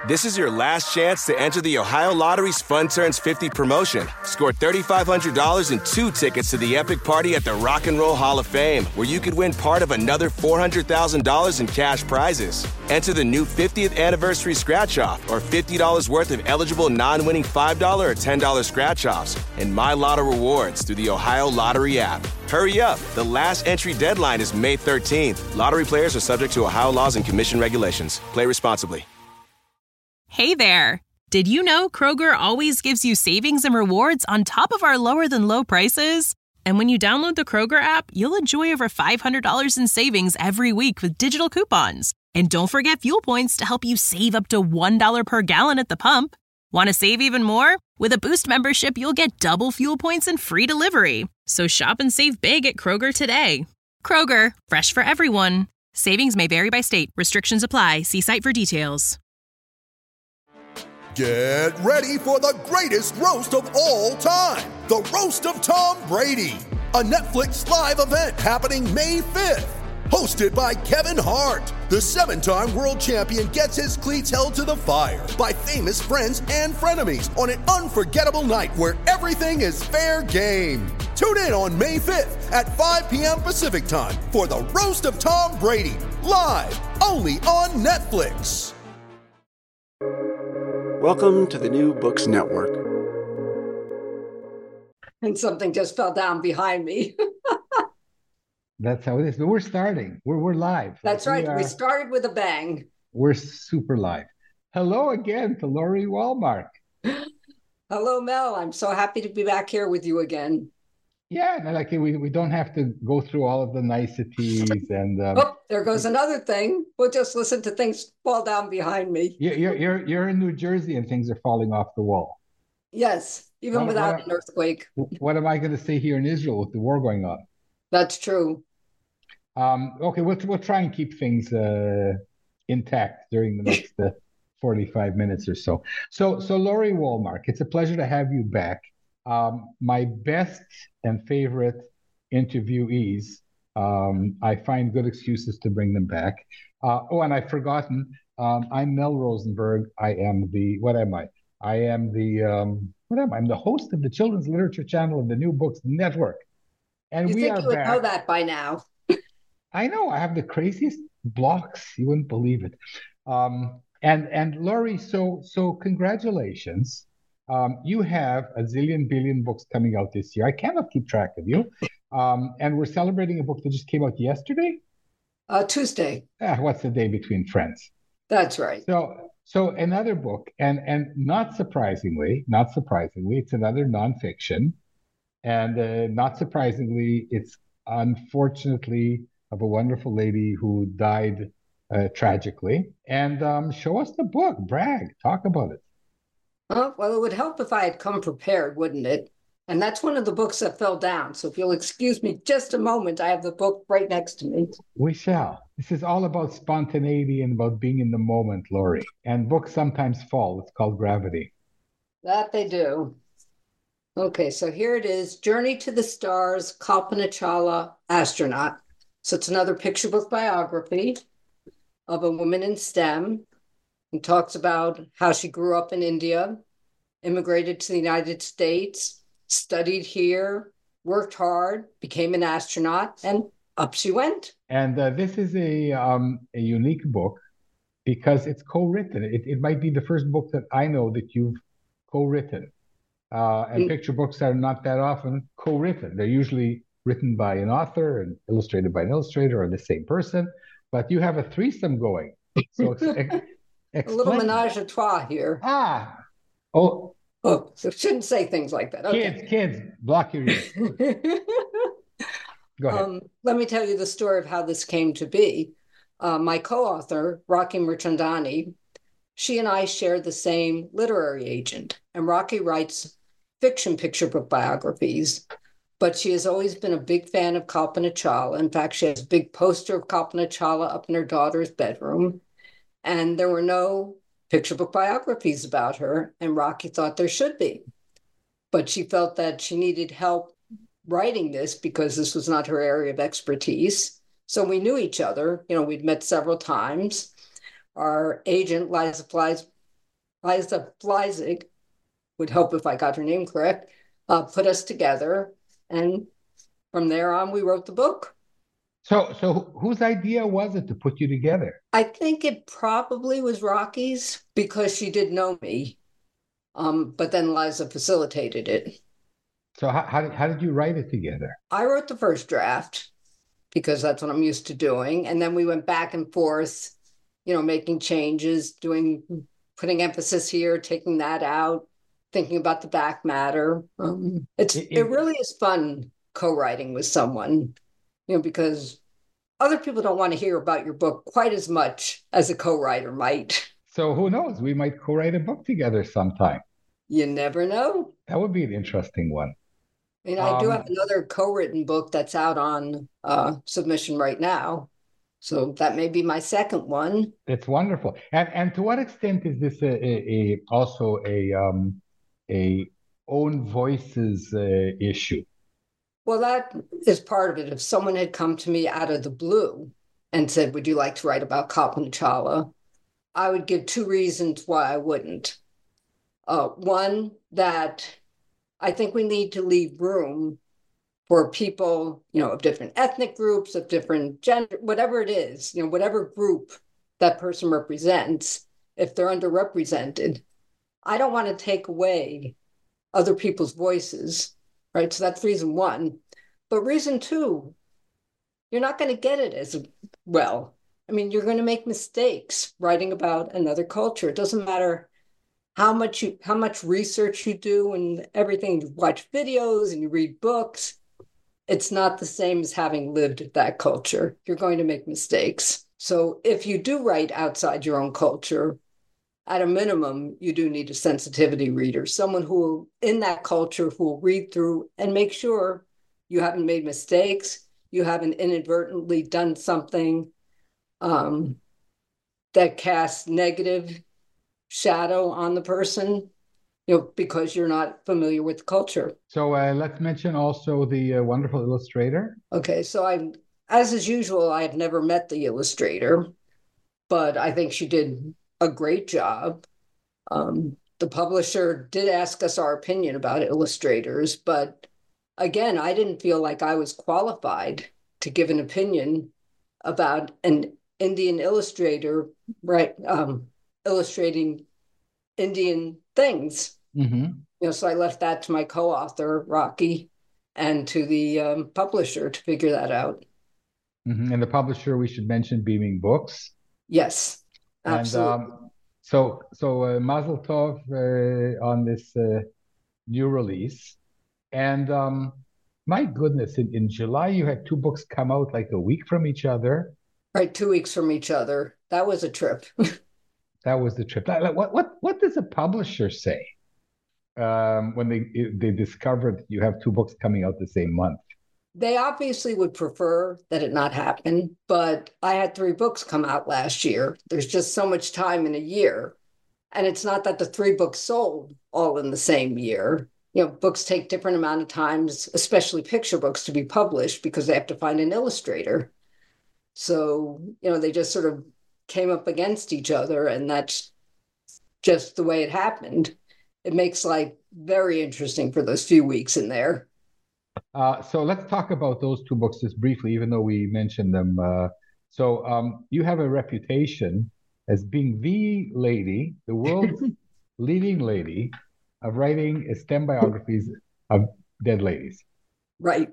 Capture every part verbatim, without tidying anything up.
This is your last chance to enter the Ohio Lottery's Fun Turns fifty promotion. Score three thousand five hundred dollars and two tickets to the epic party at the Rock and Roll Hall of Fame, where you could win part of another four hundred thousand dollars in cash prizes. Enter the new fiftieth anniversary scratch-off or fifty dollars worth of eligible non-winning five dollars or ten dollars scratch-offs and My Lotto rewards through the Ohio Lottery app. Hurry up. The last entry deadline is May thirteenth. Lottery players are subject to Ohio laws and commission regulations. Play responsibly. Hey there! Did you know Kroger always gives you savings and rewards on top of our lower-than-low prices? And when you download the Kroger app, you'll enjoy over five hundred dollars in savings every week with digital coupons. And don't forget fuel points to help you save up to one dollar per gallon at the pump. Want to save even more? With a Boost membership, you'll get double fuel points and free delivery. So shop and save big at Kroger today. Kroger, fresh for everyone. Savings may vary by state. Restrictions apply. See site for details. Get ready for the greatest roast of all time, the Roast of Tom Brady, a Netflix live event happening May fifth. Hosted by Kevin Hart, the seven-time world champion gets his cleats held to the fire by famous friends and frenemies on an unforgettable night where everything is fair game. Tune in on May fifth at five p.m. Pacific time for the Roast of Tom Brady, live only on Netflix. Welcome to the New Books Network. And something just fell down behind me. That's how it is. But we're starting. We're we're live. That's like right. We, are, we started with a bang. We're super live. Hello again to Lori Walmark. Hello, Mel. I'm so happy to be back here with you again. Yeah, and like we, we don't have to go through all of the niceties and. Um, oh, there goes another thing. We'll just listen to things fall down behind me. You're you're you're in New Jersey and things are falling off the wall. Yes, even what, without what, an earthquake. What am I going to say here in Israel with the war going on? That's true. Um, okay, we'll we'll try and keep things uh, intact during the next uh, forty-five minutes or so. So so Lori Walmark, it's a pleasure to have you back. Um, my best and favorite interviewees, um, I find good excuses to bring them back. Uh, oh, and I've forgotten, um, I'm Mel Rosenberg. I am the, what am I? I am the, um, what am I? I'm the host of the Children's Literature Channel of the New Books Network. And you we think are you would back. know that by now. I know, I have the craziest blocks. You wouldn't believe it. Um, and, and Lori, so, so congratulations. Um, you have a zillion billion books coming out this year. I cannot keep track of you. Um, and we're celebrating a book that just came out yesterday? Uh, Tuesday. Ah, what's the day between friends? That's right. So so another book, and and not surprisingly, not surprisingly, it's another nonfiction. And uh, not surprisingly, it's unfortunately of a wonderful lady who died uh, tragically. And um, show us the book, brag, talk about it. Oh, well, it would help if I had come prepared, wouldn't it? And that's one of the books that fell down. So if you'll excuse me just a moment, I have the book right next to me. We shall. This is all about spontaneity and about being in the moment, Lori. And books sometimes fall. It's called gravity. That they do. Okay, so here it is. Journey to the Stars, Kalpana Chawla, astronaut. So it's another picture book biography of a woman in STEM. And talks about how she grew up in India, immigrated to the United States, studied here, worked hard, became an astronaut, and up she went. And uh, this is a um, a unique book because it's co-written. It, it might be the first book that I know that you've co-written. Uh, and mm. picture books are not that often co-written. They're usually written by an author and illustrated by an illustrator or the same person. But you have a threesome going. So Explain. A little menage a trois here. Ah, oh, oh, so shouldn't say things like that. Okay. Kids, kids, block your ears. Go ahead. Um, let me tell you the story of how this came to be. Uh, my co-author, Rocky Mirchandani, she and I share the same literary agent, and Rocky writes fiction picture book biographies. But she has always been a big fan of Kalpana Chawla. In fact, she has a big poster of Kalpana Chawla up in her daughter's bedroom. And there were no picture book biographies about her, and Rocky thought there should be. But she felt that she needed help writing this because this was not her area of expertise. So we knew each other. You know, we'd met several times. Our agent, Liza Flies, Liza Fleisig, would help if I got her name correct, uh, put us together. And from there on, we wrote the book. So, so whose idea was it to put you together? I think it probably was Rocky's because she did know me. Um, but then Liza facilitated it. So how, how, did, how did you write it together? I wrote the first draft because that's what I'm used to doing. And then we went back and forth, you know, making changes, doing, putting emphasis here, taking that out, thinking about the back matter. Um, it's it, it really is fun co-writing with someone, you know, because other people don't want to hear about your book quite as much as a co-writer might. So who knows? We might co-write a book together sometime. You never know. That would be an interesting one. I mean, I um, do have another co-written book that's out on uh, submission right now. So that may be my second one. It's wonderful. And and to what extent is this a, a, a also a um, a own voices uh, issue? Well, that is part of it. If someone had come to me out of the blue and said, would you like to write about Kalpana Chawla? I would give two reasons why I wouldn't. Uh, one, that I think we need to leave room for people, you know, of different ethnic groups, of different gender, whatever it is, you know, whatever group that person represents, if they're underrepresented. I don't want to take away other people's voices, right? So that's reason one. But reason two, you're not going to get it as well. I mean, you're going to make mistakes writing about another culture. It doesn't matter how much you, how much research you do and everything. You watch videos and you read books. It's not the same as having lived that culture. You're going to make mistakes. So if you do write outside your own culture, at a minimum, you do need a sensitivity reader, someone who will, in that culture, who will read through and make sure you haven't made mistakes, you haven't inadvertently done something um, that casts negative shadow on the person, you know, because you're not familiar with the culture. So uh, let's mention also the uh, wonderful illustrator. Okay, so I, as is usual, I have never met the illustrator, but I think she did a great job. Um, the publisher did ask us our opinion about illustrators, but again, I didn't feel like I was qualified to give an opinion about an Indian illustrator, right? Um, illustrating Indian things. Mm-hmm. You know, so I left that to my co-author, Rocky, and to the um, publisher to figure that out. Mm-hmm. And the publisher, we should mention Beaming Books. Yes. Absolutely. And um, so, so uh, Mazel Tov uh, on this uh, new release. And um, my goodness, in, in July, you had two books come out like a week from each other. Right, two weeks from each other. That was a trip. That was the trip. What what what does a publisher say um, when they they discovered you have two books coming out the same month? They obviously would prefer that it not happen, but I had three books come out last year. There's just so much time in a year. And it's not that the three books sold all in the same year. You know, books take different amount of times, especially picture books, to be published because they have to find an illustrator. So, you know, they just sort of came up against each other, and that's just the way it happened. It makes life very interesting for those few weeks in there. Uh, so let's talk about those two books just briefly, even though we mentioned them. Uh, so um, you have a reputation as being the lady, the world's leading lady of writing STEM biographies of dead ladies. Right.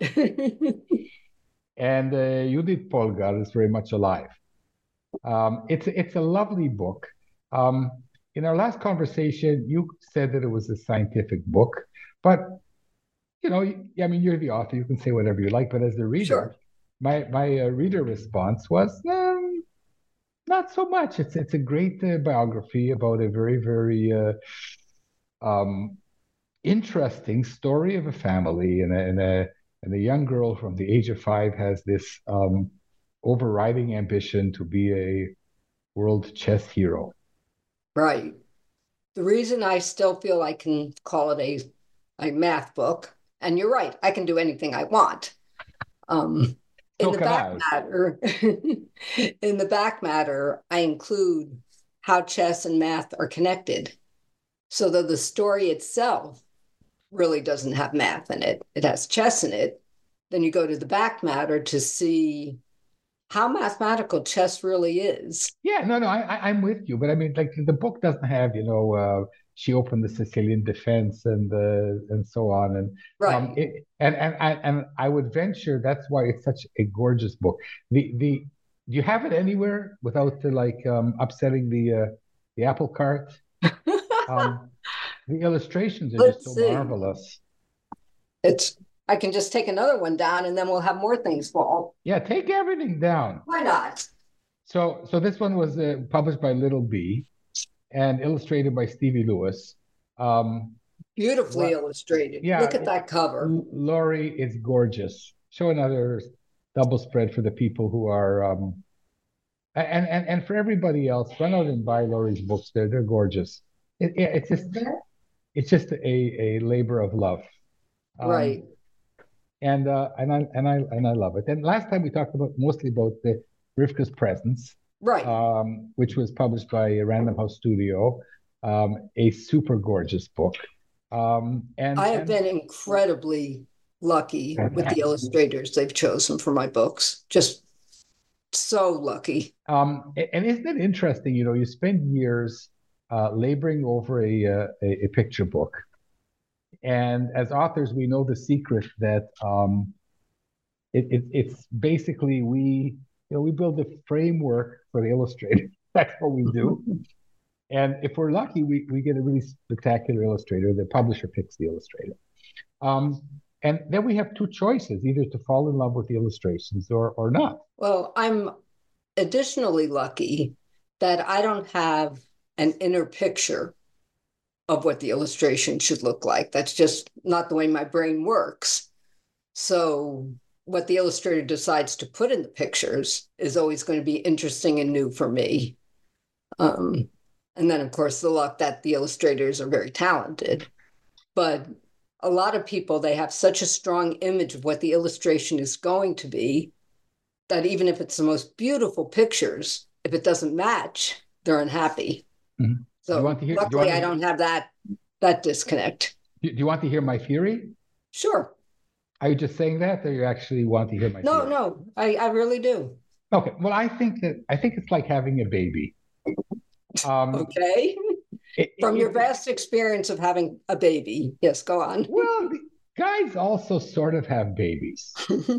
And uh, Judith Polgar is very much alive. Um, it's, it's a lovely book. Um, in our last conversation, you said that it was a scientific book, but you know, I mean, you're the author, you can say whatever you like, but as the reader, sure. my, my uh, reader response was, um, not so much. It's, it's a great uh, biography about a very, very uh, um, interesting story of a family, and a, and, a, and a young girl from the age of five has this um, overriding ambition to be a world chess hero. Right. The reason I still feel I can call it a, a math book, and you're right, I can do anything I want. Um, in so the back I. matter, in the back matter, I include how chess and math are connected. So though the story itself really doesn't have math in it, it has chess in it, then you go to the back matter to see how mathematical chess really is. Yeah, no, no, I, I, I'm with you. But I mean, like the book doesn't have, you know, uh, she opened the Sicilian defense and uh, and so on, and um, Right. it, and and I and I would venture that's why it's such a gorgeous book. The the do you have it anywhere without uh, like um, upsetting the uh, the apple cart? Um, the illustrations are just Let's so see. marvelous. It's I can just take another one down and then we'll have more things fall. Yeah, take everything down. Why not? So so this one was uh, published by Little B and illustrated by Stevie Lewis. Um, Beautifully what? illustrated. Look Yeah, at that cover. L- Laurie is gorgeous. Show another double spread for the people who are um, and and and for everybody else. Run out and buy Laurie's books. They're they're gorgeous. It, it, it's just it's just a a labor of love. Um, Right. and uh, and I and I and I love it. And last time we talked about mostly about the Rivka's Presence, Right. um, which was published by Random House Studio, um, a super gorgeous book. Um, and I have and been incredibly lucky with the illustrators they've chosen for my books. Just so lucky. um, a- and isn't it interesting? You know, you spend years uh, laboring over a, uh, a a picture book, and as authors, we know the secret that um, it, it it's basically we you know we build the framework for the illustrator. That's what we do. And if we're lucky, we, we get a really spectacular illustrator. The publisher picks the illustrator. Um, and then we have two choices, either to fall in love with the illustrations or or not. Well, I'm additionally lucky that I don't have an inner picture of what the illustration should look like. That's just not the way my brain works. So what the illustrator decides to put in the pictures is always going to be interesting and new for me. Um, and then, of course, the luck that the illustrators are very talented. But a lot of people, they have such a strong image of what the illustration is going to be that even if it's the most beautiful pictures, if it doesn't match, they're unhappy. Mhm. Do you So want to hear? Do you luckily, want I to, don't have that that disconnect. do you want to hear my theory? Sure. Are you just saying that, or you actually want to hear my No, theory? no, I, I really do. Okay. Well, I think that I think it's like having a baby. Um, Okay. it- From it- your vast experience of having a baby. Yes, go on. well, the guys also sort of have babies.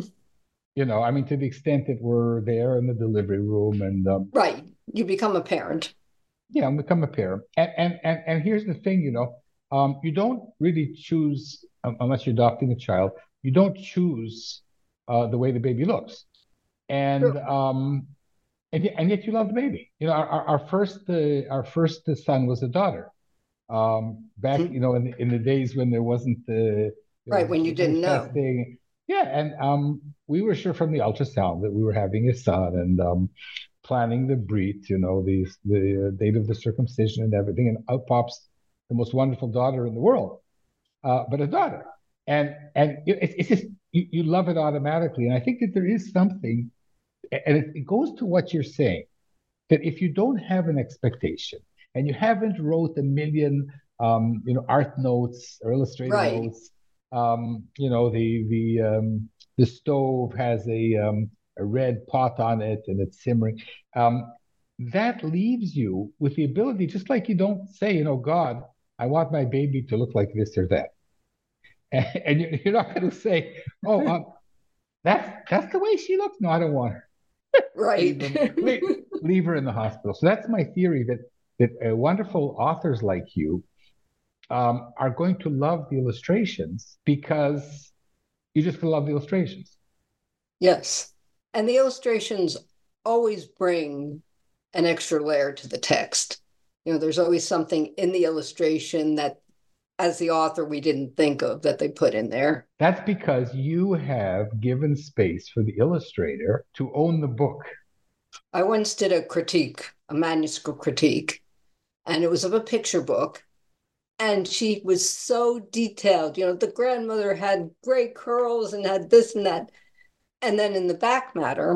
You know, I mean, to the extent that we're there in the delivery room and um, Right. You become a parent. yeah, and become a parent. And and and and here's the thing, you know, um, you don't really choose um, unless you're adopting a child. You don't choose uh, the way the baby looks, and True. um, and yet, and yet you love the baby. You know, our our, our first uh, our first son was a daughter. Um, back, you know, in the, in the days when there wasn't the you Right, know, when you didn't know. testing. Yeah, and um, we were sure from the ultrasound that we were having a son, and um, planning the breed, you know, the the uh, date of the circumcision and everything, and out pops the most wonderful daughter in the world, uh, but a daughter, and and it, it's it's just you, you love it automatically, and I think that there is something, and it, it goes to what you're saying, that if you don't have an expectation and you haven't wrote a million, um, you know, art notes or illustrated Right. notes, um, you know, the the um, the stove has a um, a red pot on it and it's simmering. Um, that leaves you with the ability, just like you don't say, you know, God, I want my baby to look like this or that, and, and you're, you're not going to say, oh, um, that's that's the way she looks. No, I don't want her. Right. Leave, them, leave, leave her in the hospital. So that's my theory that that uh, wonderful authors like you um, are going to love the illustrations because you just love the illustrations. Yes. And the illustrations always bring an extra layer to the text. You know, there's always something in the illustration that, as the author, we didn't think of that they put in there. That's because you have given space for the illustrator to own the book. I once did a critique, a manuscript critique, and it was of a picture book. And she was so detailed. You know, the grandmother had gray curls and had this and that. And then in the back matter,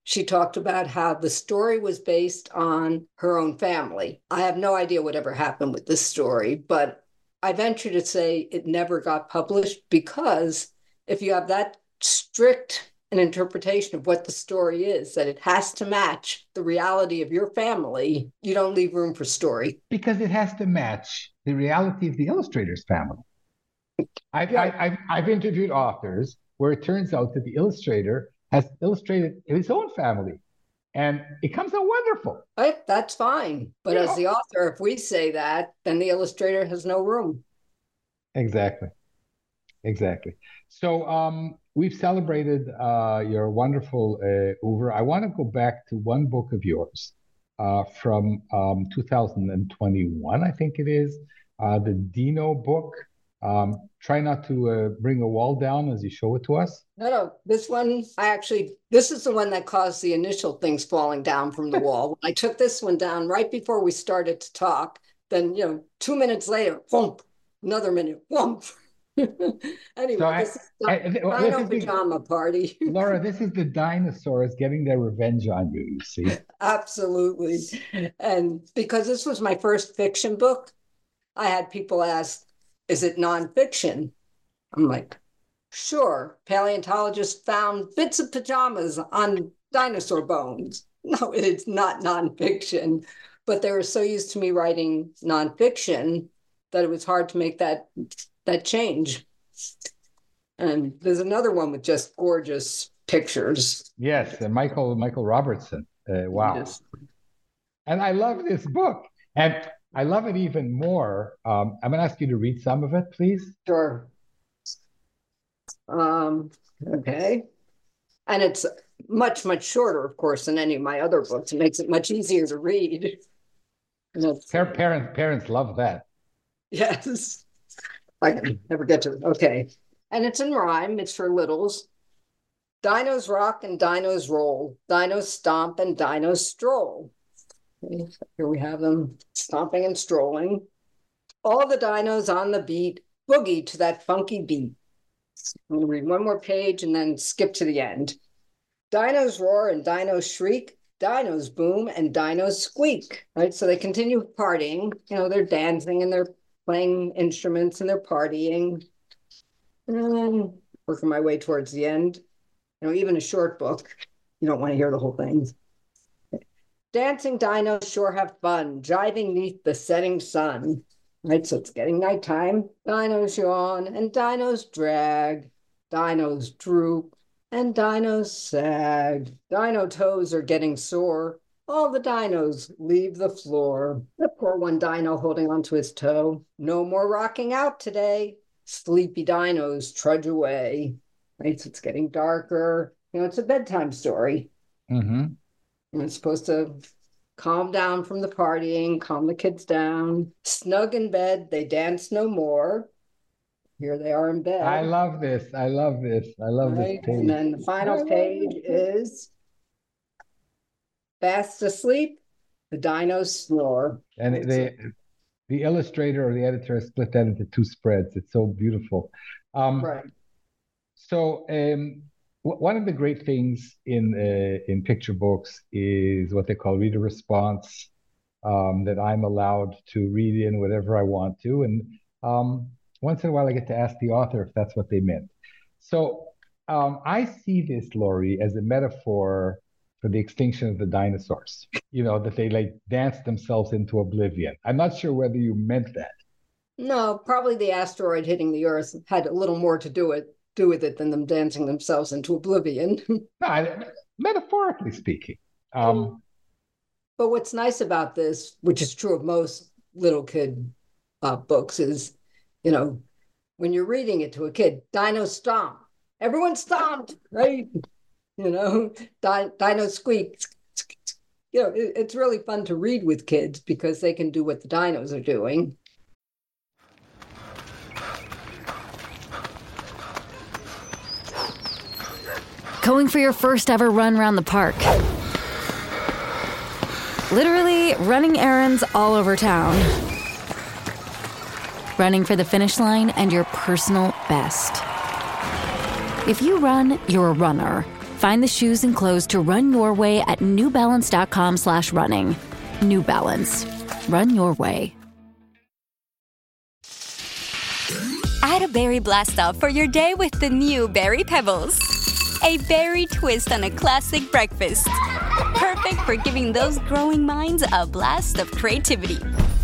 she talked about how the story was based on her own family. I have no idea whatever happened with this story, but I venture to say it never got published because if you have that strict an interpretation of what the story is, that it has to match the reality of your family, you don't leave room for story. Because it has to match the reality of the illustrator's family. I've, Yeah. I, I've, I've interviewed authors where it turns out that the illustrator has illustrated his own family, and it comes out wonderful. Right? That's fine. But You as know. the author, if we say that, then the illustrator has no room. Exactly. Exactly. So um, we've celebrated uh, your wonderful uh, oeuvre. I want to go back to one book of yours uh, from um, two thousand twenty-one, I think it is, uh, the Dino book. Um, try not to uh, bring a wall down as you show it to us. No, no, this one, I actually, this is the one that caused the initial things falling down from the wall. I took this one down right before we started to talk. Then, you know, two minutes later, whoomp, another minute, whoomp. Anyway, So I- this is the I- th- well, Dino this is the- pajama party. Laura, this is the dinosaurs getting their revenge on you, you see. Absolutely. And because this was my first fiction book, I had people ask, is it nonfiction? I'm like, sure. Paleontologists found bits of pajamas on dinosaur bones. No, it's not nonfiction. But they were so used to me writing nonfiction that it was hard to make that that change. And there's another one with just gorgeous pictures. Yes, and Michael Michael Robertson. Uh, wow. Yes. And I love this book. And I love it even more. Um, I'm going to ask you to read some of it, please. Sure. Um, okay. And it's much, much shorter, of course, than any of my other books. It makes it much easier to read. And it's- Pa- Parents, parents love that. Yes. I can never get to it. Okay. And it's in rhyme. It's for littles. Dinos rock and dinos roll. Dinos stomp and dinos stroll. Okay, so here we have them stomping and strolling. All the dinos on the beat boogie to that funky beat. I'm going to read one more page and then skip to the end. Dinos roar and dinos shriek. Dinos boom and dinos squeak. Right? So they continue partying. You know, they're dancing and they're playing instruments and they're partying. And working my way towards the end. You know, even a short book, you don't want to hear the whole thing. Dancing dinos sure have fun, jiving neath the setting sun. Right, so it's getting nighttime. Dinos yawn and dinos drag. Dinos droop and dinos sag. Dino toes are getting sore. All the dinos leave the floor. The poor one dino holding onto his toe. No more rocking out today. Sleepy dinos trudge away. Right, so it's getting darker. You know, it's a bedtime story. Mm-hmm. And it's supposed to calm down from the partying, calm the kids down. Snug in bed, they dance no more. Here they are in bed. I love this. I love this. I love Right? this page. And then the final page is fast asleep, the dinos snore. And they, the illustrator or the editor has split that into two spreads. It's so beautiful. Um, Right. So um, w- one of the great things in uh, in picture books is what they call reader response, um, that I'm allowed to read in whatever I want to. And um, once in a while, I get to ask the author if that's what they meant. So um, I see this, Laurie, as a metaphor for the extinction of the dinosaurs, you know, that they like danced themselves into oblivion. I'm not sure whether you meant that. No, probably the asteroid hitting the Earth had a little more to do it do with it than them dancing themselves into oblivion. No, I, metaphorically speaking. Um, But what's nice about this, which is true of most little kid uh, books, is, you know, when you're reading it to a kid, dino stomp. Everyone stomped, right? You know, di- dino squeak. You know, it, it's really fun to read with kids because they can do what the dinos are doing. Going for your first ever run around the park. Literally running errands all over town. Running for the finish line and your personal best. If you run, you're a runner. Find the shoes and clothes to run your way at newbalance.com slash running. New Balance. Run your way. Add a berry blast off for your day with the new Berry Pebbles. A berry twist on a classic breakfast. Perfect for giving those growing minds a blast of creativity.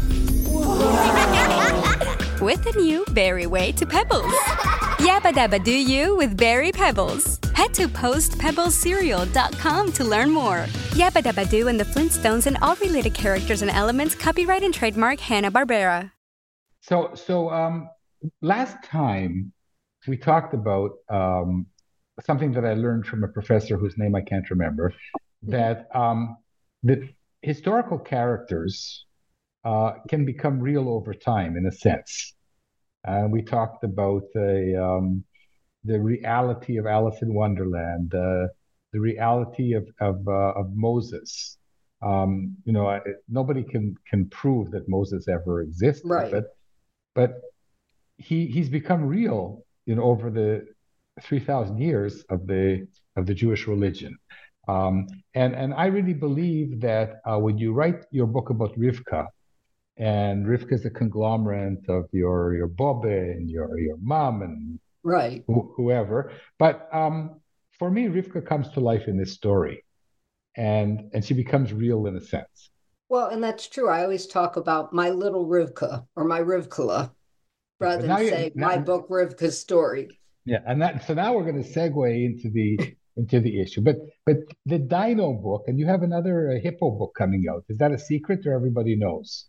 With the new Berry Way to Pebbles. Yabba dabba do you with Berry Pebbles. Head to post pebbles cereal dot com to learn more. Yabba dabba do and the Flintstones and all related characters and elements copyright and trademark Hanna-Barbera. So, so um, last time we talked about um, something that I learned from a professor whose name I can't remember, that um, the historical characters uh, can become real over time, in a sense. Uh, we talked about the um, the reality of Alice in Wonderland, uh, the reality of of, uh, of Moses. Um, you know, I, nobody can can prove that Moses ever existed, Right. but but he he's become real, you know, over the three thousand years of the of the Jewish religion. Um, and and I really believe that uh, when you write your book about Rivka, and Rivka is a conglomerate of your your Bobbe and your your mom and Right. wh- whoever. But um, for me, Rivka comes to life in this story, and and she becomes real in a sense. Well, and that's true. I always talk about my little Rivka or my Rivkala rather But now than you say now, my book Rivka's story. yeah, and that so now we're going to segue into the into the issue. But but the Dino book, and you have another uh, hippo book coming out. Is that a secret, or everybody knows?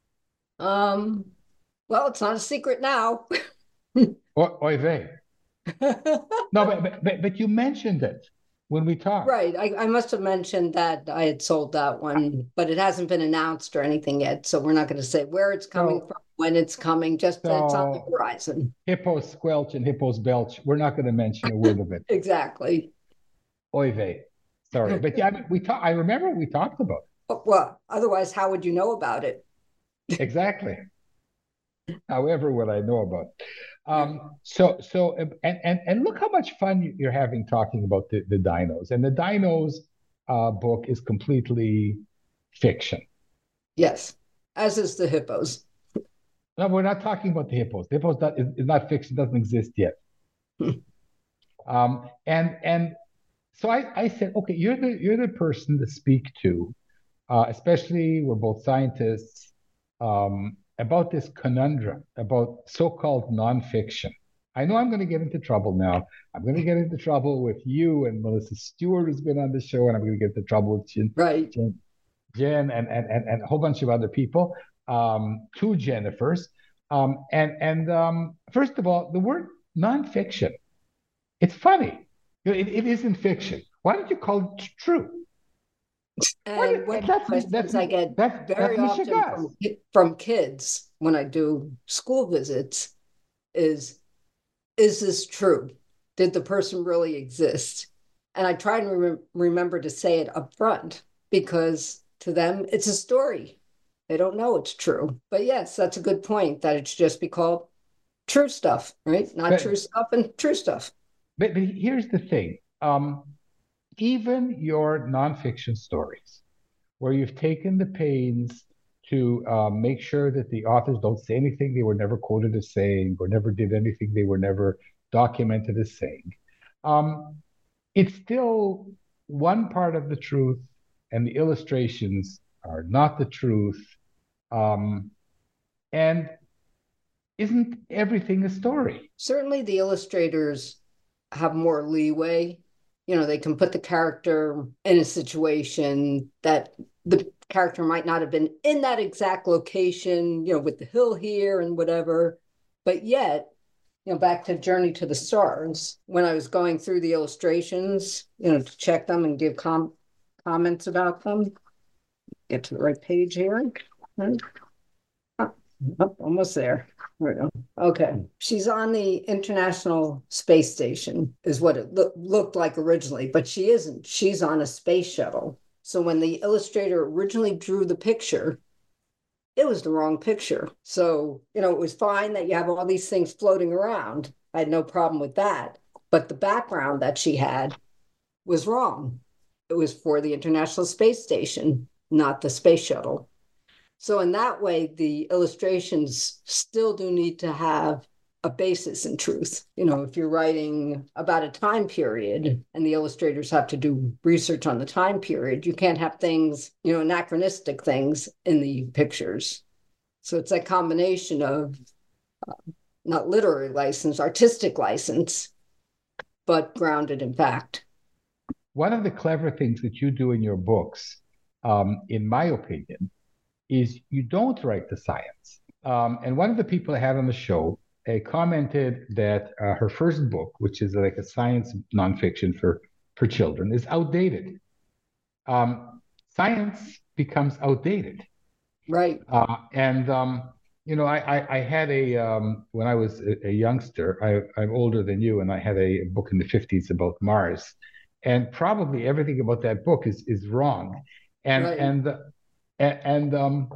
Um, well, it's not a secret now. Or oy vey. No, but, but but but you mentioned it when we talked. Right. I, I must have mentioned that I had sold that one, but it hasn't been announced or anything yet. So we're not going to say where it's coming So from, when it's coming, just that it's on the so horizon. hippos squelch and hippos belch. We're not going to mention a word of it. Exactly. Oy vey. Sorry, but yeah, I mean, we talk. I remember we talked about Well, otherwise, how would you know about it? it. Exactly. However, what I know about. Um, so so and, and and look how much fun you're having talking about the, the dinos. And the dinos uh, book is completely fiction. Yes, as is the hippos. No, we're not talking about the hippos. The hippos not, is, is not fiction, doesn't exist yet. um, and and so I, I said, okay, you're the you're the person to speak to, uh, especially we're both scientists, um, about this conundrum about so-called nonfiction. I know I'm going to get into trouble now. I'm going to get into trouble with you and Melissa Stewart, who's been on the show, and I'm going to get into trouble with Jen, Right. Jen, Jen and, and, and, and a whole bunch of other people, um, two Jennifers. Um, and and um, first of all, the word nonfiction, it's funny. It, it isn't fiction. Why don't you call it true? Why And did- one of the that's- questions that's- I get that's- very that's often Michigan. from, from kids when I do school visits is, is this true? Did the person really exist? And I try and rem- remember to say it up front because to them, it's a story. They don't know it's true. But yes, that's a good point that it should just be called true stuff, right? Not But- true stuff and true stuff. But, but here's the thing. Um, even your nonfiction stories, where you've taken the pains to um, make sure that the authors don't say anything they were never quoted as saying, or never did anything they were never documented as saying, um, it's still one part of the truth, and the illustrations are not the truth. Um, and isn't everything a story? Certainly the illustrators have more leeway. You know, they can put the character in a situation that the character might not have been in that exact location, you know, with the hill here and whatever. But yet, you know, back to Journey to the Stars, when I was going through the illustrations, you know, to check them and give com- comments about them, get to the right page here. Oh, almost there. There we go. Okay. She's on the International Space Station, is what it lo- looked like originally, but she isn't. She's on a space shuttle. So when the illustrator originally drew the picture, it was the wrong picture. So, you know, it was fine that you have all these things floating around. I had no problem with that. But the background that she had was wrong. It was for the International Space Station, not the space shuttle. So in that way, the illustrations still do need to have a basis in truth. You know, if you're writing about a time period and the illustrators have to do research on the time period, you can't have things, you know, anachronistic things in the pictures. So it's a combination of uh, not literary license, artistic license, but grounded in fact. One of the clever things that you do in your books, um, in my opinion, is you don't write the science. Um, and one of the people I had on the show uh, commented that uh, her first book, which is like a science nonfiction for, for children, is outdated. Um, science becomes outdated. Right. Uh, and, um, you know, I, I, I had a, um, when I was a, a youngster, I, I'm older than you, and I had a book in the fifties about Mars. And probably everything about that book is, is wrong. And, right. and, and, and um,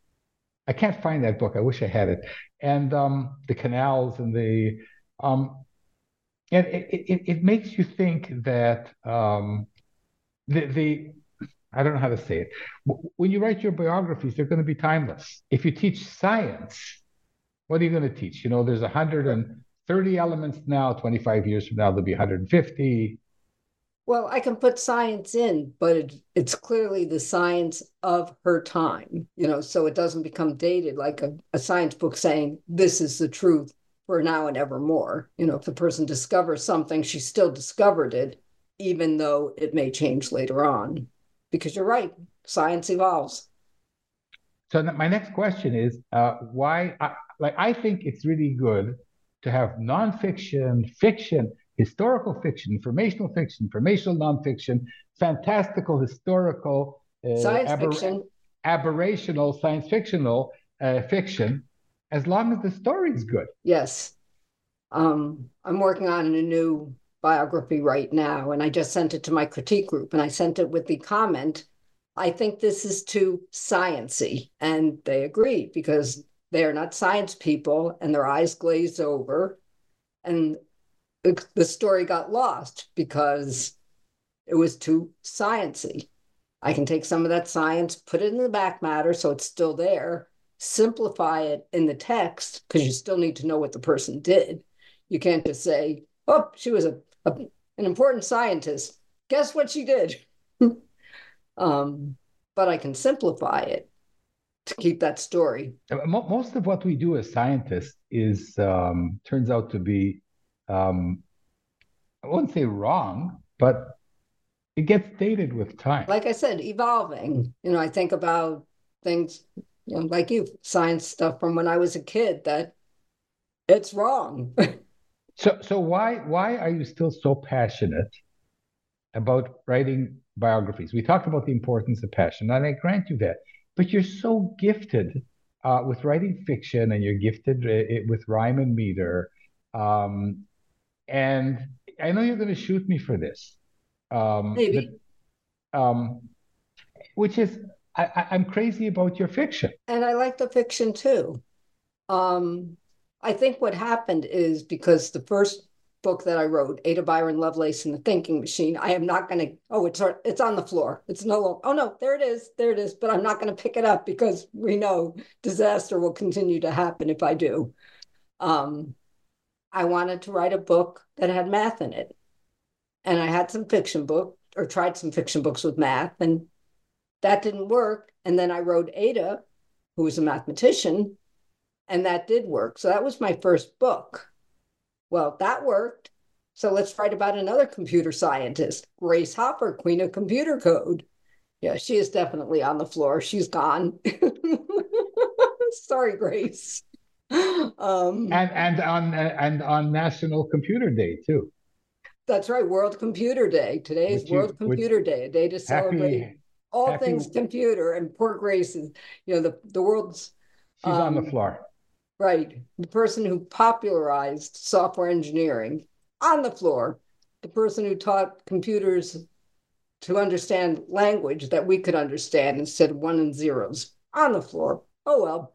I can't find that book. I wish I had it. And um, the canals and the, um, and it, it, it makes you think that um, the, the, I don't know how to say it. When you write your biographies, they're going to be timeless. If you teach science, what are you going to teach? You know, there's one hundred thirty elements now, twenty-five years from now, there'll be one hundred fifty. Well, I can put science in, but it, it's clearly the science of her time, you know, so it doesn't become dated like a, a science book saying this is the truth for now and evermore. You know, if the person discovers something, she still discovered it, even though it may change later on. Because you're right, science evolves. So my next question is, uh, why, I, like, I think it's really good to have nonfiction, fiction, historical fiction, informational fiction, informational nonfiction, fantastical, historical, uh, science aber- fiction, aberrational, science fictional uh, fiction, as long as the story is good. Yes. Um, I'm working on a new biography right now, and I just sent it to my critique group, and I sent it with the comment, I think this is too science-y, and they agree because they are not science people and their eyes glazed over, and the story got lost because it was too science-y. I can take some of that science, put it in the back matter so it's still there, simplify it in the text, because you still need to know what the person did. You can't just say, oh, she was a, a an important scientist. Guess what she did? um, but I can simplify it to keep that story. Most of what we do as scientists is um, turns out to be, um, I wouldn't say wrong, but it gets dated with time. Like I said, evolving. You know, I think about things, you know, like you, science stuff from when I was a kid that it's wrong. So, so why why are you still so passionate about writing biographies? We talked about the importance of passion, and I grant you that. But you're so gifted uh, with writing fiction, and you're gifted uh, with rhyme and meter. Um, and I know you're going to shoot me for this. Um, Maybe. But, um, which is, I, I'm crazy about your fiction. And I like the fiction too. Um, I think what happened is because the first book that I wrote, Ada Byron Lovelace and the Thinking Machine, I am not going to, oh, it's it's on the floor. It's no longer, oh no, there it is, there it is. But I'm not going to pick it up because we know disaster will continue to happen if I do. Um, I wanted to write a book that had math in it. And I had some fiction book, or tried some fiction books with math, and that didn't work. And then I wrote Ada, who was a mathematician, and that did work. So that was my first book. Well, that worked. So let's write about another computer scientist, Grace Hopper, Queen of Computer Code. Yeah, she is definitely on the floor. She's gone. Sorry, Grace. Um, and and on and on National Computer Day too. That's right, World Computer Day. Today is Which you- World Computer which- Day, a day to celebrate Happy, all happy- things computer. And poor Grace is, you know, the, the world's she's on the um, floor. right, the person who popularized software engineering on the floor, the person who taught computers to understand language that we could understand instead of one and zeros on the floor. Oh, well.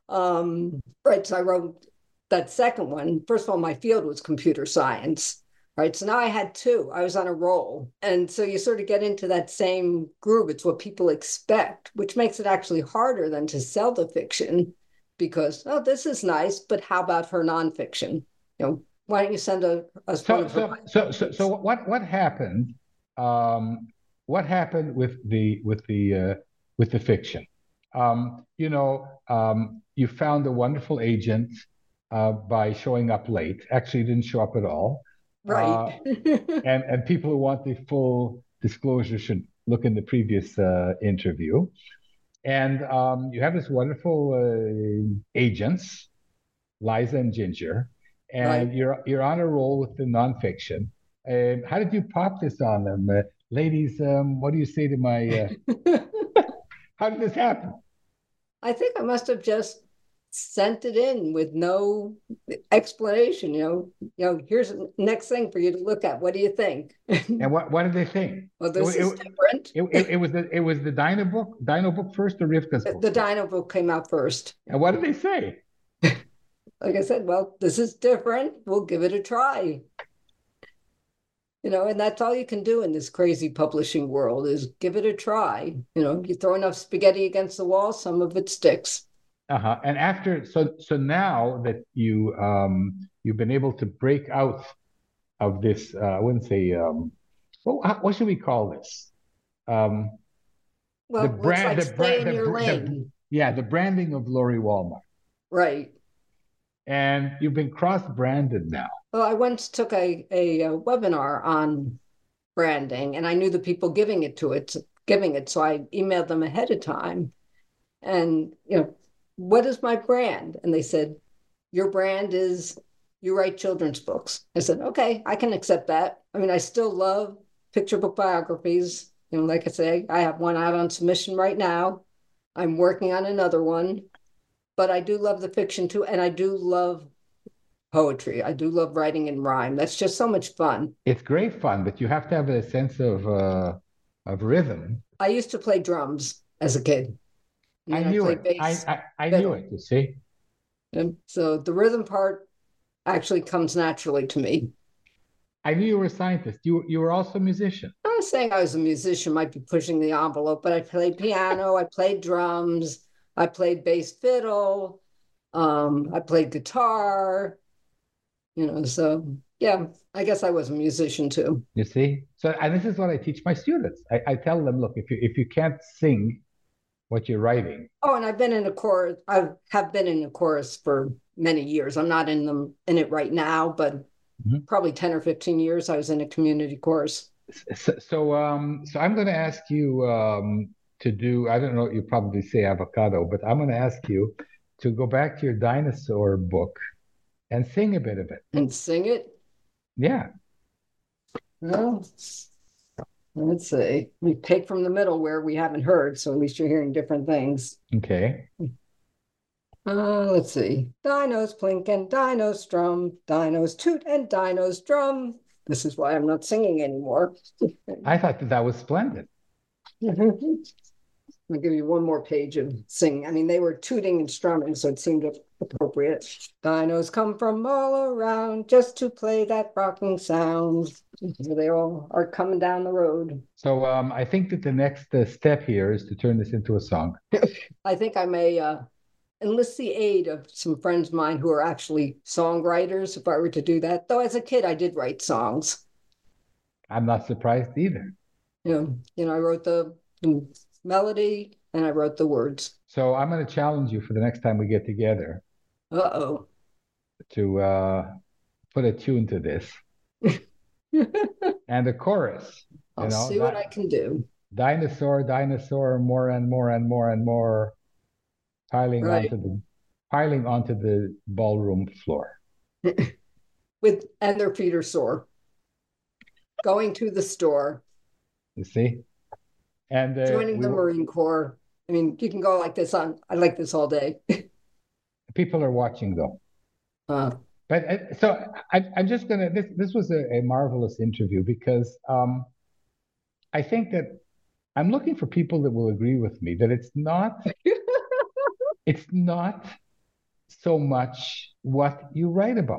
Um, right, so I wrote that second one. First of all, my field was computer science. Right. So now I had two. I was on a roll. And so you sort of get into that same groove. It's what people expect, which makes it actually harder than to sell the fiction because, oh, this is nice, but how about her nonfiction? You know, why don't you send a, us So one of her so so so so what what happened? Um, what happened with the with the uh, with the fiction? Um, you know, um, you found a wonderful agent uh, by showing up late. Actually, you didn't show up at all. Right. Uh, and and people who want the full disclosure should look in the previous uh, interview. And um, you have this wonderful uh, agents, Liza and Ginger, and Right. you're you're on a roll with the nonfiction. Um, how did you pop this on them, uh, ladies? Um, what do you say to my? Uh, how did this happen? I think I must have just sent it in with no explanation. You know, you know. Here's the next thing for you to look at. What do you think? And what what did they think? Well, this it, is it, different. It, it, it was the it was the Dino book, Dino book first, or Rivka's book? The Dino book came out first. And what did they say? Like I said, well, this is different. We'll give it a try. You know, and that's all you can do in this crazy publishing world is give it a try. You know, you throw enough spaghetti against the wall, some of it sticks. Uh-huh. And after, so so now that you um you've been able to break out of this, uh, I wouldn't say, um, what what should we call this? Um, well, the brand, like the brand, the, the, yeah, the branding of Lori Walmart. Right. And you've been cross-branded now. Well, I once took a, a, a webinar on branding, and I knew the people giving it to it, giving it. So I emailed them ahead of time. And, you know, what is my brand? And they said, your brand is you write children's books. I said, okay, I can accept that. I mean, I still love picture book biographies. You know, like I say, I have one out on submission right now. I'm working on another one. But I do love the fiction too, and I do love poetry. I do love writing in rhyme. That's just so much fun. It's great fun, but you have to have a sense of uh, of rhythm. I used to play drums as a kid. I knew I it. Bass, I I, I knew it. You see. And so the rhythm part actually comes naturally to me. I knew you were a scientist. You you were also a musician. I'm not saying I was a musician, might be pushing the envelope, but I played piano. I played drums. I played bass fiddle. Um, I played guitar, you know, so yeah, I guess I was a musician too. You see? So, and this is what I teach my students. I, I tell them, look, if you if you can't sing what you're writing. Oh, and I've been in a chorus. I have been in a chorus for many years. I'm not in them in it right now, but mm-hmm. probably ten or fifteen years I was in a community chorus. So, so, um, so I'm going to ask you, um, to do, I don't know, you probably say avocado, but I'm going to ask you to go back to your dinosaur book and sing a bit of it. And sing it? Yeah. Well, let's see. We take from the middle where we haven't heard, so at least you're hearing different things. Okay. Uh, let's see. Dinos plink and dinos strum, dinos toot and dinos drum. This is why I'm not singing anymore. I thought that that was splendid. I'll give you one more page of singing. I mean, they were tooting and strumming, so it seemed appropriate. Dinos come from all around just to play that rocking sound. They all are coming down the road. So um, I think that the next uh, step here is to turn this into a song. I think I may uh, enlist the aid of some friends of mine who are actually songwriters if I were to do that. Though as a kid, I did write songs. I'm not surprised either. You know, you know, I wrote the melody and I wrote the words. So I'm going to challenge you for the next time we get together. Uh-oh. To uh, put a tune to this. And a chorus. I'll you know, see what I can do. Dinosaur, dinosaur, more and more and more and more piling right. onto the piling onto the ballroom floor. With and their feet are sore. Going to the store. You see? And uh, joining the we, Marine Corps. I mean, you can go like this on. I like this all day. People are watching though. Uh, but uh, so I, I'm just gonna. This this was a, a marvelous interview because um, I think that I'm looking for people that will agree with me that it's not. It's not so much what you write about.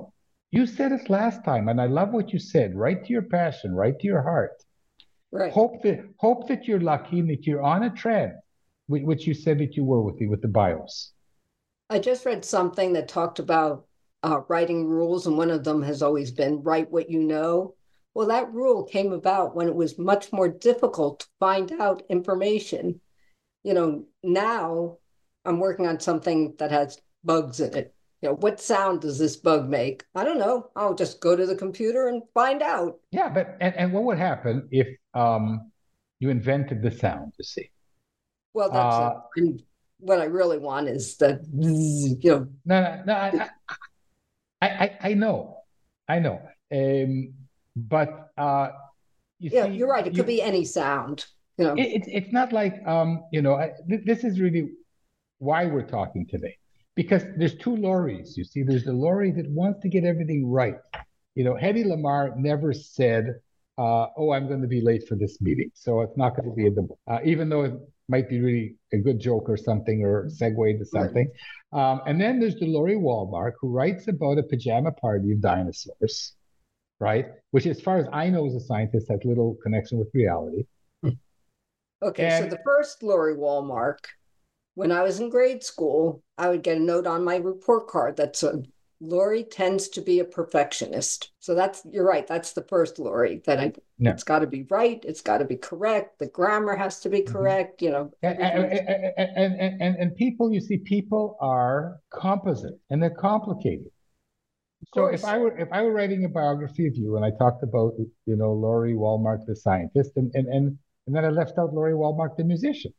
you said it last time, and I love what you said. Write to your passion, write to your heart. Right. Hope that hope that you're lucky and that you're on a trend, which you said that you were with the with the bios. I just read something that talked about uh, writing rules, and one of them has always been write what you know. Well, that rule came about when it was much more difficult to find out information. You know, now I'm working on something that has bugs in it. You know, what sound does this bug make? I don't know. I'll just go to the computer and find out. Yeah, but and, and what would happen if um, you invented the sound, you see? Well, that's uh, a, and what I really want is the, you know. No, no, no I, I, I, I know. I know. Um, but, uh, you yeah, see, you're right. It you, could be any sound. You know, it, it, it's not like, um, you know, I, th- this is really why we're talking today. Because there's two Lauries, you see. There's the Laurie that wants to get everything right. You know, Hedy Lamarr never said, uh, oh, I'm going to be late for this meeting, so it's not going to be in the book, uh, even though it might be really a good joke or something, or segue to something. Right. Um, and then there's the Laurie Wallmark, who writes about a pajama party of dinosaurs, right? Which, as far as I know as a scientist, has little connection with reality. Okay, and, so the first Laurie Wallmark, when I was in grade school, I would get a note on my report card that said, Laurie tends to be a perfectionist. So that's, you're right, that's the first Laurie, that I, no. It's got to be right, it's got to be correct, the grammar has to be correct, mm-hmm. you know. And and, and, and, and, and people, you see, people are composite and they're complicated. So if I were if I were writing a biography of you and I talked about, you know, Laurie Wallmark, the scientist, and, and, and, and then I left out Laurie Wallmark, the musician.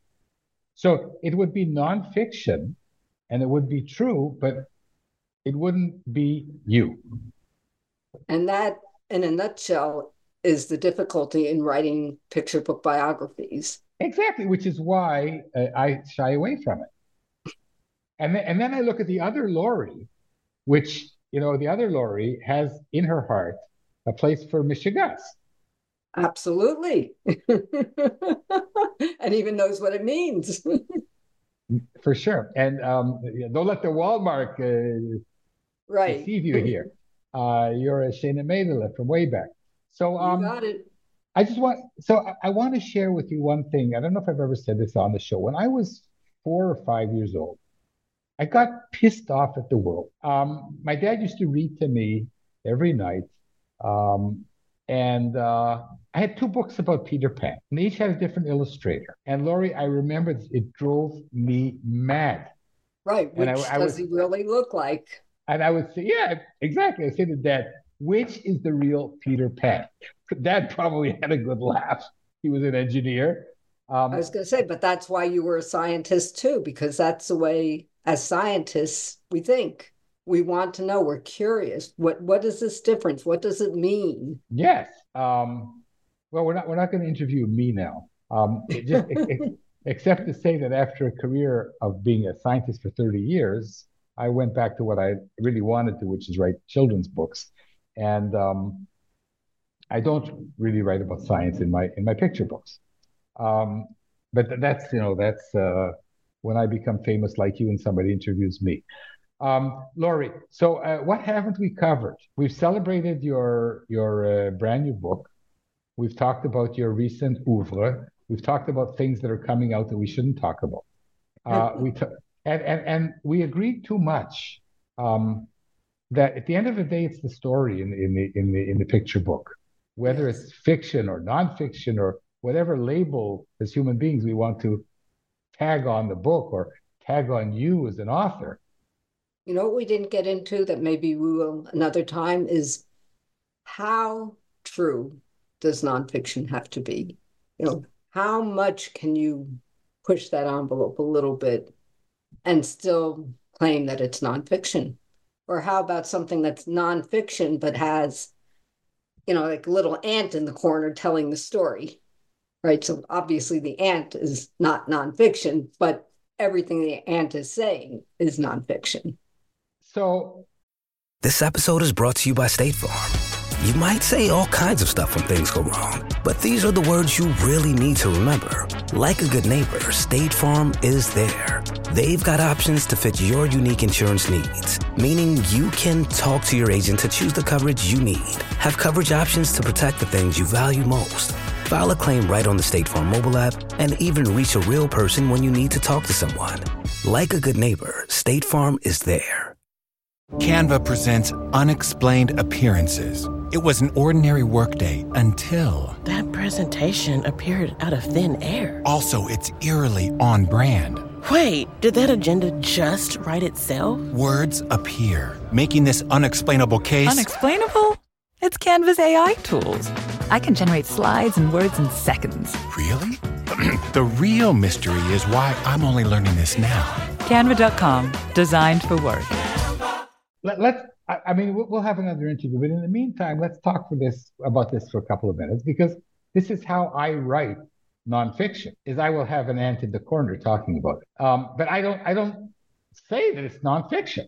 So it would be nonfiction, and it would be true, but it wouldn't be you. And that, in a nutshell, is the difficulty in writing picture book biographies. Exactly, which is why uh, I shy away from it. And then, and then I look at the other Laurie, which, you know, the other Laurie has in her heart a place for Michigas. Absolutely. And even knows what it means. For sure. And um, don't let the Wallmark uh, right. deceive you here. Uh, you're a Shana Maidele from way back. So um, you got it. I just want, so I, I want to share with you one thing. I don't know if I've ever said this on the show. When I was four or five years old, I got pissed off at the world. Um, my dad used to read to me every night. Um, And uh, I had two books about Peter Pan, and they each had a different illustrator. And Laurie, I remember it drove me mad. Right, which I, does I would, he really look like? And I would say, yeah, exactly. I said to Dad, which is the real Peter Pan? Dad probably had a good laugh. He was an engineer. Um, I was going to say, but that's why you were a scientist too, because that's the way, as scientists, we think. We want to know. We're curious. What what is this difference? What does it mean? Yes. Um, well, we're not we're not going to interview me now. Um, it just it, it, except to say that after a career of being a scientist for thirty years, I went back to what I really wanted to, which is write children's books. And um, I don't really write about science in my in my picture books. Um, but that's you know that's uh, when I become famous like you and somebody interviews me. Um, Laurie, so uh, what haven't we covered? We've celebrated your your uh, brand new book. We've talked about your recent oeuvre. We've talked about things that are coming out that we shouldn't talk about. Uh, we t- and, and and we agreed too much um, that at the end of the day, it's the story in, in the in the in the picture book, whether yes. it's fiction or nonfiction or whatever label as human beings we want to tag on the book or tag on you as an author. You know what we didn't get into that maybe we will another time is how true does nonfiction have to be? You know, how much can you push that envelope a little bit and still claim that it's nonfiction? Or how about something that's nonfiction but has, you know, like a little ant in the corner telling the story, right? So obviously the ant is not nonfiction, but everything the ant is saying is nonfiction. So, this episode is brought to you by State Farm. You might say all kinds of stuff when things go wrong, but these are the words you really need to remember. Like a good neighbor, State Farm is there. They've got options to fit your unique insurance needs, meaning you can talk to your agent to choose the coverage you need. Have coverage options to protect the things you value most. File a claim right on the State Farm mobile app and even reach a real person when you need to talk to someone. Like a good neighbor, State Farm is there. Canva presents Unexplained Appearances. It was an ordinary workday until... That presentation appeared out of thin air. Also, it's eerily on brand. Wait, did that agenda just write itself? Words appear, making this unexplainable case... Unexplainable? It's Canva's A I tools. I can generate slides and words in seconds. Really? The real mystery is why I'm only learning this now. Canva dot com, designed for work. Let, let's, I, I mean, we'll, we'll have another interview, but in the meantime, let's talk for this about this for a couple of minutes, because this is how I write nonfiction, is I will have an ant in the corner talking about it. Um, but I don't, I don't say that it's nonfiction.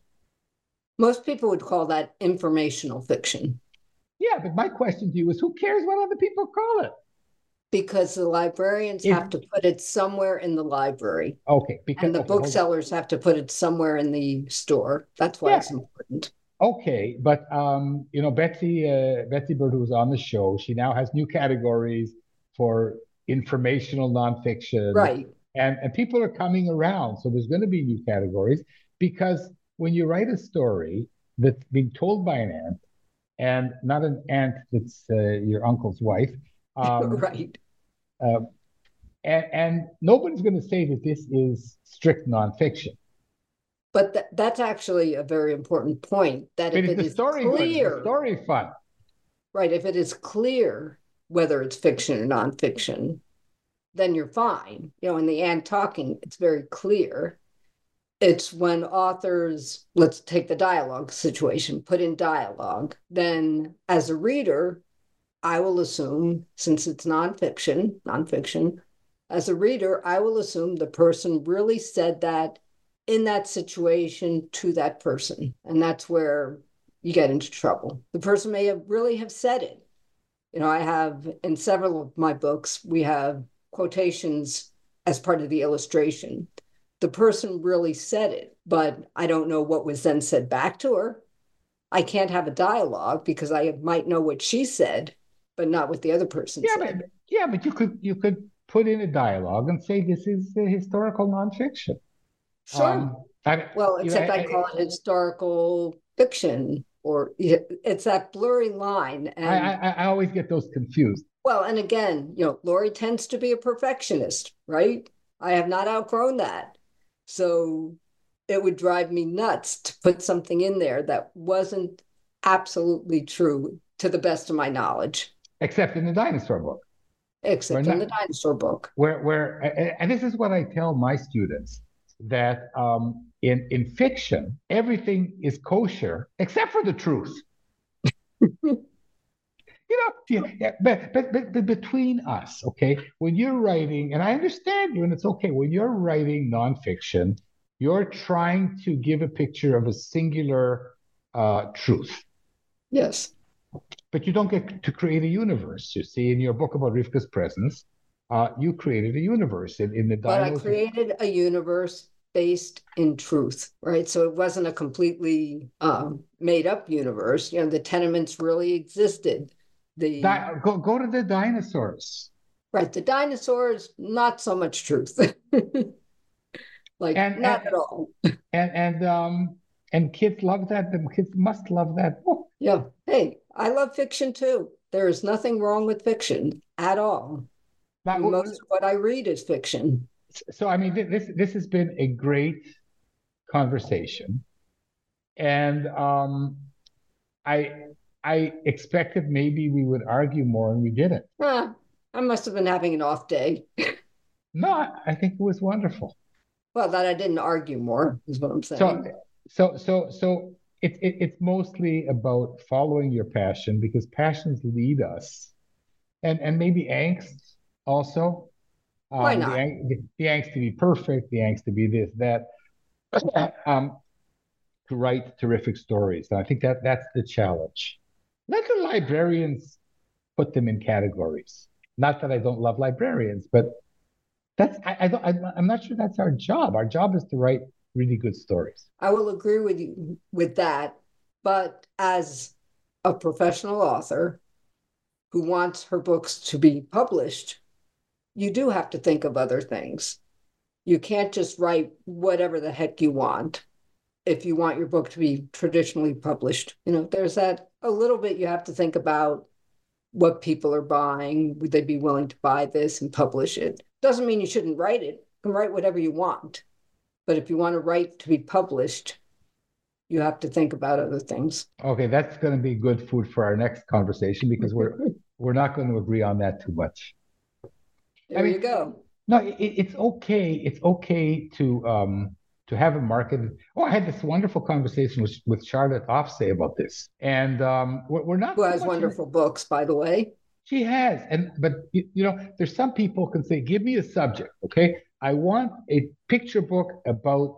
Most people would call that informational fiction. Yeah, but my question to you is, who cares what other people call it? Because the librarians If- have to put it somewhere in the library. Okay, because And the okay, hold on. booksellers have to put it somewhere in the store. That's why Yeah. it's important. Okay, but um, you know, Betsy, uh, Betsy Bird, who was on the show, she now has new categories for informational nonfiction, Right. and and people are coming around. So there's going to be new categories, because when you write a story that's being told by an aunt, and not an aunt that's uh, your uncle's wife, um, Right. uh, and and nobody's going to say that this is strict nonfiction. But th- that's actually a very important point, that But if it's it the is story good, it's clear, the story fun. right, if it is clear whether it's fiction or nonfiction, then you're fine. You know, in the Ant Talking, it's very clear. It's when authors, let's take the dialogue situation, put in dialogue, then as a reader, I will assume, since it's nonfiction, nonfiction, as a reader, I will assume the person really said that in that situation to that person. And that's where you get into trouble. The person may have really have said it. You know, I have, in several of my books, we have quotations as part of the illustration. The person really said it, but I don't know what was then said back to her. I can't have a dialogue because I might know what she said, but not what the other person Yeah, said. but yeah, but you could you could put in a dialogue and say this is uh, historical nonfiction. Sure. Um, I- Well, you know, except I, I- call it historical fiction, or it's that blurry line. And I, I I always get those confused. well, and again, you know, Lori tends to be a perfectionist, right? I have not outgrown that. So it would drive me nuts to put something in there that wasn't absolutely true to the best of my knowledge, Except in the dinosaur book, except We're in the not- dinosaur book. where where and- and this is what I tell my students, that um, in in fiction everything is kosher except for the truth. You know, yeah, yeah, but, but but but between us, okay, when you're writing, and I understand you, and it's okay, when you're writing nonfiction, you're trying to give a picture of a singular uh, truth, Yes. but you don't get to create a universe. You see, in your book about Rivka's presence, uh, you created a universe in, in the But I dinos. created a universe based in truth, right? So it wasn't a completely um, made up universe. You know, the tenements really existed. The Di- go go to the dinosaurs. right, the dinosaurs, not so much truth. Like And- not and- at all. And and um and kids love that. The kids must love that book. Yeah. Hey, I love fiction too. There is nothing wrong with fiction at all. Now, Most of what I read is fiction. so I mean, th- this this has been a great conversation, and um, I I expected maybe we would argue more, and we didn't. Ah, I must have been having an off day. No, I think it was wonderful. Well, that I didn't argue more is what I'm saying. So so so so it, it it's mostly about following your passion, because passions lead us, and and maybe angst also. Um, Why the not? ang- The, the angst to be perfect, the angst to be this, that, um, to write terrific stories. And I think that that's the challenge. Let the librarians put them in categories. Not that I don't love librarians, but that's I, I don't. I, I'm not sure that's our job. Our job is to write really good stories. I will agree with you with that. But as a professional author who wants her books to be published, you do have to think of other things. You can't just write whatever the heck you want if you want your book to be traditionally published. You know, there's that a little bit you have to think about what people are buying. Would they be willing to buy this and publish it? Doesn't mean you shouldn't write it. You can write whatever you want. But if you want to write to be published, you have to think about other things. Okay, that's going to be good food for our next conversation because we're we're not going to agree on that too much. There I mean, you go. No, it, it's okay. It's okay to um to have a market. Oh, I had this wonderful conversation with with Charlotte Offsay about this, and um, we're, we're not. Who has wonderful books, by the way. She has, and but you, you know, there's some people can say, "Give me a subject, okay? I want a picture book about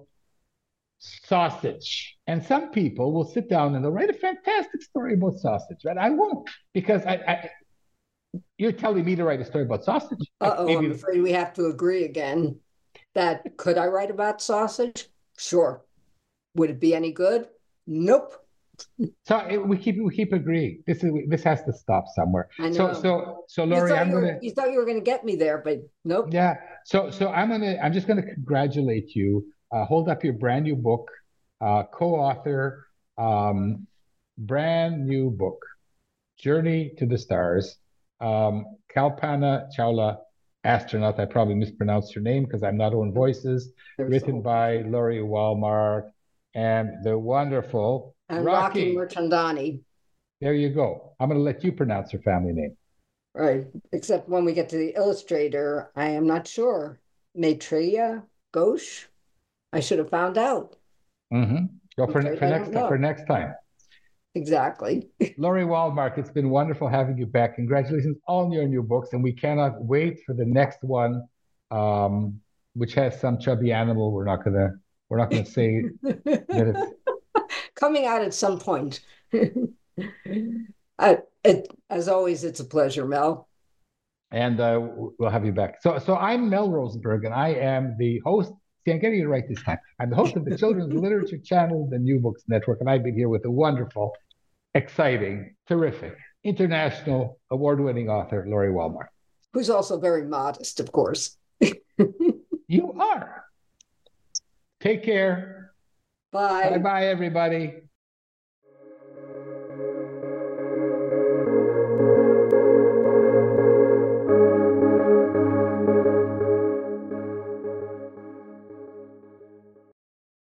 sausage." And some people will sit down and they'll write a fantastic story about sausage, right? I won't, because I, I you're telling me to write a story about sausage. Uh-oh, Maybe... I'm afraid we have to agree again. That could I write about sausage? Sure. Would it be any good? Nope. So it, we keep we keep agreeing. This is this has to stop somewhere. I know. So so so Laurie, I'm you were, gonna. You thought you were gonna get me there, but nope. Yeah. So so I'm gonna I'm just gonna congratulate you. Uh, hold up your brand new book, uh, co-author, um, brand new book, Journey to the Stars. Um, Kalpana Chawla, astronaut. I probably mispronounced her name because I'm not on Voices. There's written by Laurie Walmark and the wonderful. And Rocky Rocky Mirchandani. There you go. I'm going to let you pronounce her family name. Right. Except when we get to the illustrator, I am not sure. Maitreya Ghosh? I should have found out. Mm-hmm. Go for, for, next, for next time. Exactly. Laurie Walmark, it's been wonderful having you back. Congratulations on your new books. And we cannot wait for the next one, um, which has some chubby animal. We're not going to we're not going to say that it's coming out at some point. uh, it, as always, it's a pleasure, Mel. And uh, we'll have you back. So, so I'm Mel Rosenberg, and I am the host. See, I'm getting it right this time. I'm the host of the Children's Literature Channel, the New Books Network, and I've been here with the wonderful, exciting, terrific, international award-winning author, Laurie Walmark. Who's also very modest, of course. You are. Take care. Bye. Bye-bye, everybody.